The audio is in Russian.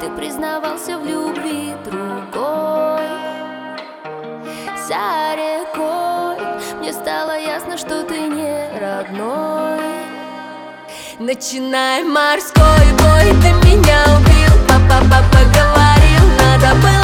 ты признавался в любви другой. За рекой мне стало ясно, что ты не родной. Начинай морской бой, ты меня убил. Папа говорил, надо быть